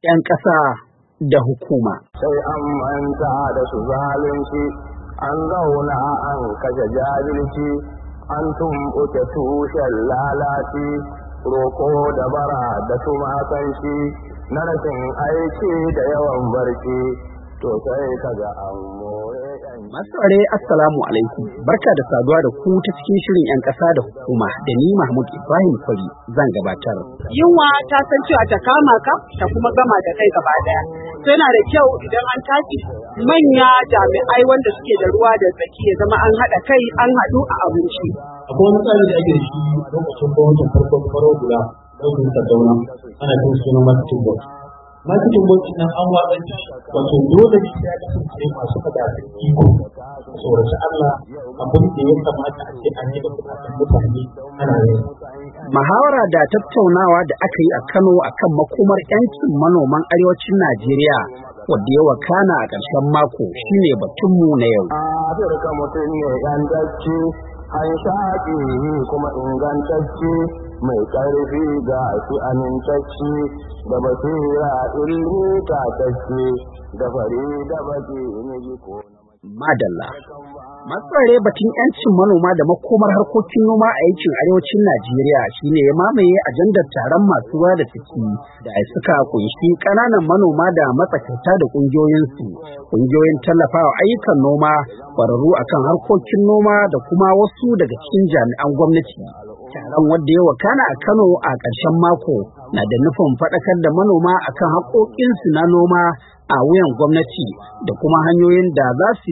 'yan ƙasa da hukuma. Sai an manta da su zalunci, an zauna an kashe jahilci, an tumɓuke tushen lalaci, roƙo da bara da tumasanci, na rashin aiki da yawan barci, to sai kaga an more. Masu tsare assalamu alaikum, barka da saduwa da ku ta cikin shirin 'yan ƙasa da hukuma da ni Mahmud Ibrahim Kwari zan gabatar. Yunwa ta san cewa ta kama ka ta kuma gama da kai gaba daya. So yana da kyau idan an tashi manya jami'ai wanda suke da ruwa da tsaki ya zama an haɗa kai an haɗu a abinci. Akwai wani tsari da ake da shi lokacin gwamnatin farkon faro guda ɗaukin Sardauna ana cin sunan marketing board. Marketing board nan an watsar da shi, wato dole ne sai ya kasance masu fada da iko tsoraci Allah abin da ya kamata a ce an yi da bukatun mutane ana yin. Muhawara da tattaunawa da aka yi a Kano akan makomar 'yancin manoman arewacin Najeriya wadda ya wakana a ƙarshen mako shine batunmu na yau. Afirka mutum ne yantacce, an shaƙi kuma ingantacce, mai ƙarfi ga shi amintacce, da basira ilmi tatacce, da fari da baki ne ko. Madalla. Masu tsare batun 'yancin manoma da makomar harkokin noma a yankin arewacin Najeriya shine ya mamaye ajandar taron masu ruwa da tsaki da suka kunshi ƙananan manoma da matsakaita da ƙungiyoyinsu, ƙungiyoyin tallafawa ayyukan noma, ƙwararru akan harkokin noma da kuma wasu daga cikin jami'an gwamnati. Taron wadda ya wakana a Kano a ƙarshen mako na da nufin faɗakar da manoma akan haƙoƙinsu na noma a wuyan gwamnati da kuma hanyoyin da za su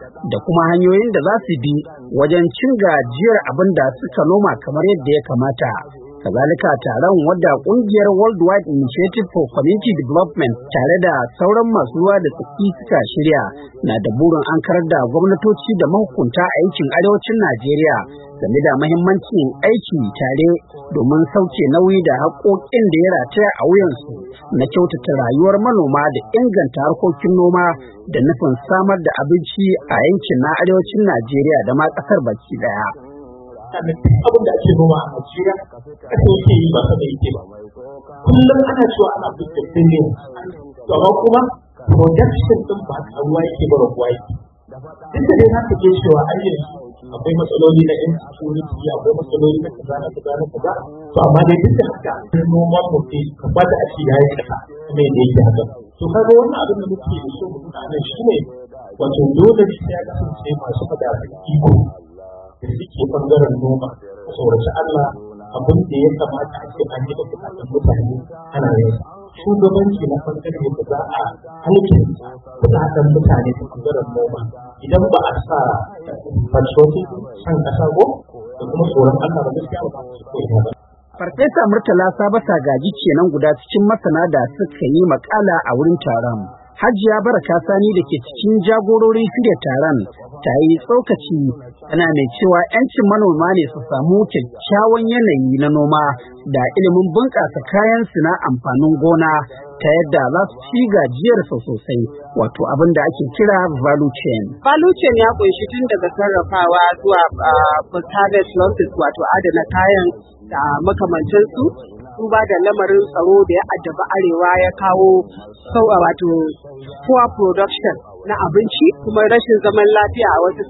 bi wajen cin gajiyar abin da suka noma kamar yadda ya kamata. Kazalika taron wadda kungiyar Worldwide Initiative for Community Development tare da sauran masu ruwa da tsaki suka shirya na da burin an karar da gwamnatoci da mahukunta a yankin arewacin Najeriya game da mahimmancin aiki tare domin sauke nauyi da haƙoƙin da ya rataya a wuyansu na kyautata rayuwar manoma da inganta harkokin noma da nufin samar da abinci a yankin na arewacin Najeriya da ma ƙasar baki ɗaya. Sannan duk abin da ake noma a Najeriya ƙasa yake yi ba kada yake ba. Kullum ana cewa ana fitar billion, to amma kuma production ɗin ba ruwa yake ba ruwa yake. Duk da dai za ka je cewa har yanzu akwai matsaloli na insecurity, akwai matsaloli na kaza na kaza na kaza, to amma dai duk da haka noman mutum ka bada a ce yayi kasa kuma yadda yake haka. To kaga wannan abin da muke da so mu nuna nan shine wato dole ne sai ya kasance masu fada da iko da suke bangaren noma tsoraci Allah abin da ya kamata a ce an yi da bukatun mutane ana yin shugabanci na bangare da za a halkin bukatun mutane ta bangaren noma idan ba a sa patriotism san kasa ko da kuma tsoron Allah ba gaskiya ba su koyi ba. Farfesa Murtala Sabasa Gaji kenan guda cikin masana da suka yi makala a wurin taron. Hajiya Baraka Sani da ke cikin jagororin shirya taron ta yi tsokaci tana mai cewa 'yancin manoma ne su samu kyakkyawan yanayi na noma da ilimin bunƙasa kayan su na amfanin gona ta yadda za su ci gajiyarsa sosai, wato abin da ake kira value chain. Value chain ya ƙunshi tun daga sarrafawa zuwa post-harvest losses, wato adana kayan da makamantansu. Duba da lamarin tsaro da ya addaba arewa ya kawo wato poor production na abinci, kuma rashin zaman lafiya a wasu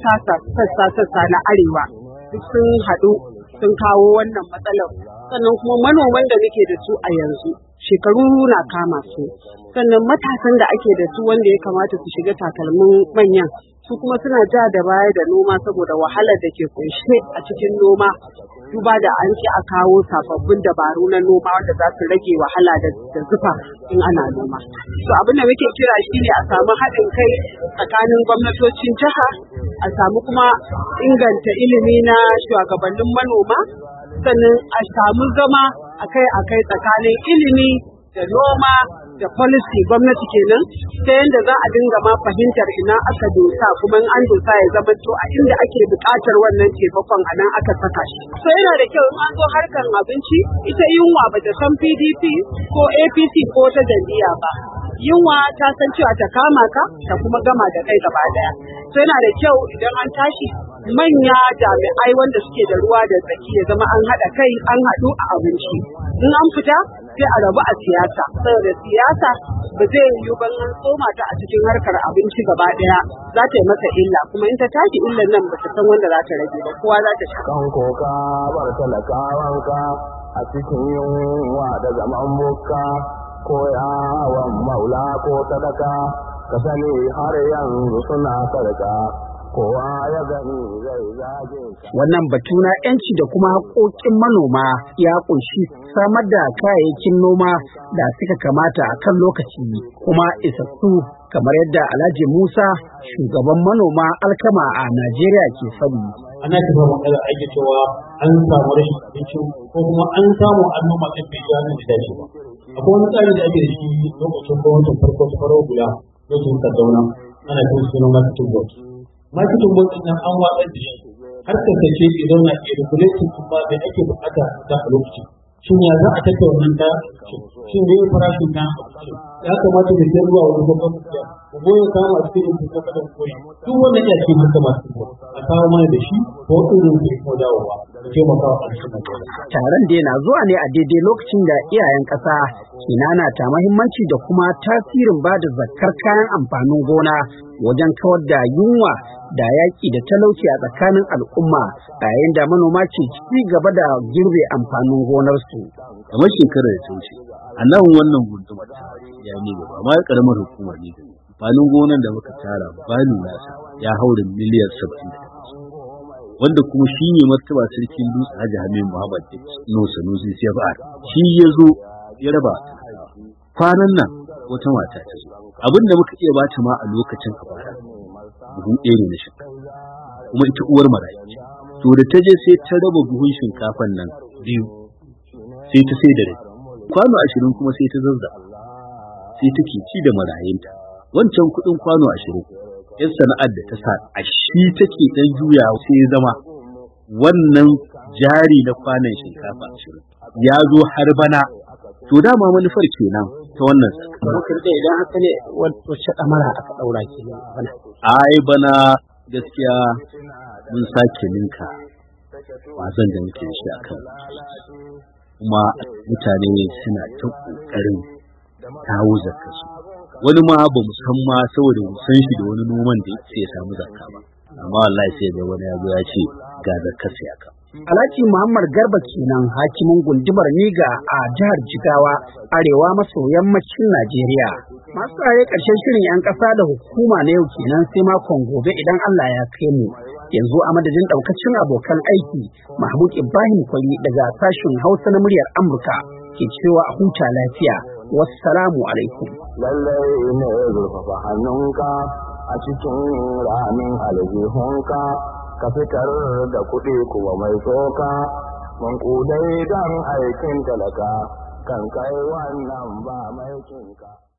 sassa na arewa duk sun haɗu sun kawo wannan matsalar. Sannan kuma manoman da muke da su a yanzu shekaru na kama su, sannan matasan da ake da su wanda ya kamata su shiga takalmin manyan su kuma suna ja da baya da noma saboda wahalar da ke kunshe a cikin noma. Duba da an ci a kawo sababbin dabaru na noma wanda za su rage wahala da zufa in ana noma. So abin da muke kira shine a samu haɗin kai tsakanin gwamnatocin jiha, a samu kuma inganta ilimi na shugabannin manoma, sannan a samu zama akai-akai tsakanin ilimi da noma da policy gwamnati kenan, ta yadda za a dinga ma fahimtar ina aka dosa, kuma in an dosa ya zama to a inda ake buƙatar wannan taimakon a nan aka saka shi. So yana da kyau in an zo harkar abinci, ita yunwa ba ta san PDP ko APC ko ta jam'iyya ba. Yunwa ta san cewa ta kama ka ta kuma gama da kai gaba daya. So yana da kyau idan an tashi manya jami'ai wanda suke da ruwa da tsaki ya zama an haɗa kai an haɗu a abinci. In an fita sai a rabu a siyasa, saboda siyasa ba zai yiwu ban an tsoma ta a cikin harkar abinci gaba ɗaya za ta yi masa illa, kuma in ta tashi illan nan ba ta san wanda za ta rage ba, kowa za ta sha. Kan koka bar talakawanka a cikin yunwa da zaman bukka ko yawon maula ko sadaka ka sani har yanzu suna sarka kowa ya gani zai zage ka. Wannan batu na 'yanci da kuma haƙoƙin manoma ya ƙunshi samar da kayayyakin noma da suka kamata a kan lokaci kuma isassu, kamar yadda Alhaji Musa, shugaban manoma alkama a Najeriya ke faɗi. Ana tafiya matsala ake cewa an samu rashin abinci ko kuma an samu an noma ɗin bai ja nan da dace ba. Akwai wani tsari da ake da shi lokacin gwamnatin farko ta farar hula lokacin Sardauna ana kai sunan marketing board. Marketing board ɗin nan an watsar da shi har kasance idan na iya regulating kuma bai ake buƙata ta a lokacin. Shin ya za a tattauna nan ta shin ne farashin ta ya kamata da sayar zuwa wani gwamnati da goyon kama a cikin su ta kadan koyi duk wannan ya ce maka masu a kawo mana da shi ko irin da ko dawowa da taimakawa a cikin taron da yana zuwa ne a daidai lokacin da iyayen ƙasa ke nanata muhimmanci da kuma tasirin ba da zakkar kayan amfanin gona wajen kawar da yunwa da yaƙi da talauci a tsakanin al'umma yayin da manoma ke ci gaba da girbe amfanin gonarsu. Kamar shekarar da ta wuce, a nan wannan gundumar ta ya ne gaba, amma ya karamar hukumar ne gaba. Amfanin gonar da muka tara bani nasa ya haura miliyan 70, wanda kuma shi ne martaba sarkin dutse Hajji Hamid Muhammad Sanusi CFR. Shi ya zo ya raba kwanan nan wata mata ta zo. Abin da muka iya bata ma a lokacin a bara buhu ɗaya ne na shinkafa, kuma ita uwar marayu ce. To da ta je sai ta raba buhun shinkafan nan biyu, sai ta sai da rai. Kwano 20 kuma sai ta zazza, sai take ci da marayunta. Wancan kuɗin kwano 20, yan sana'ar da ta sa a shi take ɗan juya sai ya zama wannan jari na kwanon shinkafa 20 ya zo har bana. To dama manufar kenan ta wannan sakamakon da idan haka ne wacce ɗamara aka ɗaura ke bana. Ai bana gaskiya mun sake ninka wazan da muke shi a kan, kuma mutane suna ta ƙoƙarin kawo zakka su. Wani ma ba mu san ma saboda mu san shi da wani noman da ya samu zakka ba, amma wallahi sai da wani ya zo ya ce ga zakka sai aka. Alhaji Muhammad Garba kenan, hakimin gundumar Niga a jihar Jigawa, arewa maso yammacin Najeriya. Masu tsare ƙarshen shirin 'yan ƙasa da hukuma na yau kenan sai makon gobe idan Allah ya kai mu. Yanzu a madadin ɗaukacin abokan aiki, Mahmud Ibrahim Kwari daga sashen Hausa na muryar Amurka ke cewa a huta lafiya. Wassalamu alaikum. Lallai ne zurfafa hannunka a cikin ramin aljihunka. Ka fitar da kuɗi kuma mai tsoka, mankudai don aikin talaka, kan kai wannan ba mai cinka.